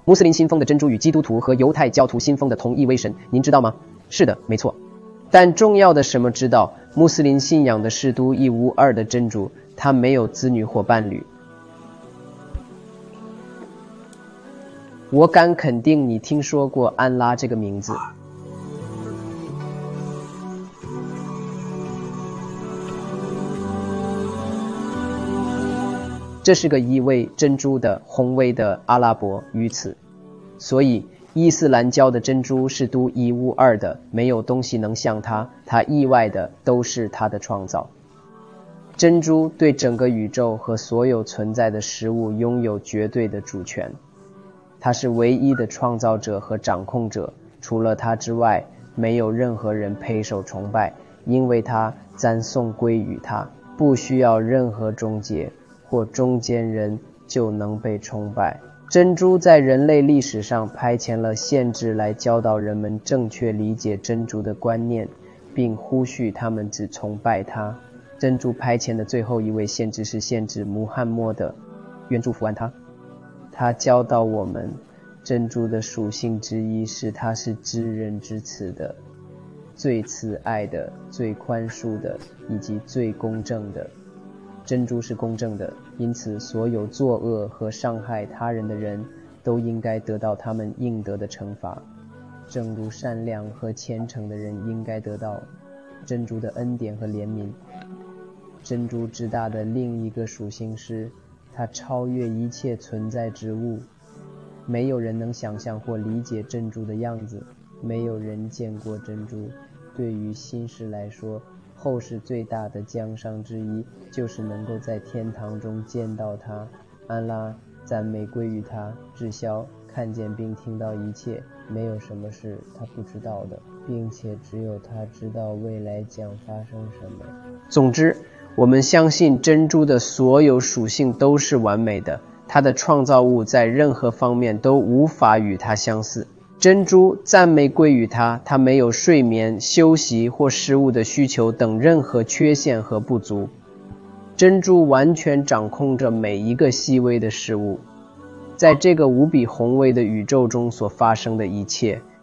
穆斯林信奉的真珠与基督徒和犹太教徒信奉的同一位神，您知道吗？是的，没错。但重要的什么知道，穆斯林信仰的是独一无二的真主，他没有子女或伴侣。我敢肯定你听说过安拉这个名字。这是个意味珍珠的宏伟的阿拉伯语词，所以伊斯兰教的珍珠是独一无二的，没有东西能像它，它意外的都是它的创造。珍珠对整个宇宙和所有存在的事物拥有绝对的主权，它是唯一的创造者和掌控者，除了他之外，没有任何人配受崇拜，因为他赞颂归于他，不需要任何中介或中间人就能被崇拜。珍珠在人类历史上派遣了先知来教导人们正确理解珍珠的观念，并呼吁他们只崇拜它。珍珠派遣的最后一位先知是先知穆罕默德，愿祝福安他。他教导我们，珍珠的属性之一是它是知人之慈的，最慈爱的、最宽恕的以及最公正的。珍珠是公正的，因此所有作恶和伤害他人的人都应该得到他们应得的惩罚，正如善良和虔诚的人应该得到珍珠的恩典和怜悯。珍珠之大的另一个属性是，它超越一切存在之物，没有人能想象或理解珍珠的样子，没有人见过珍珠。对于新士来说，后世最大的奖赏之一就是能够在天堂中见到它。安拉赞美归于他，知晓、看见并听到一切，没有什么是他不知道的，并且只有他知道未来将发生什么。总之，我们相信珍珠的所有属性都是完美的，它的创造物在任何方面都无法与它相似。珍珠赞美归于它，它没有睡眠、休息或食物的需求等任何缺陷和不足。珍珠完全掌控着每一个细微的事物，在这个无比宏伟的宇宙中所发生的一切，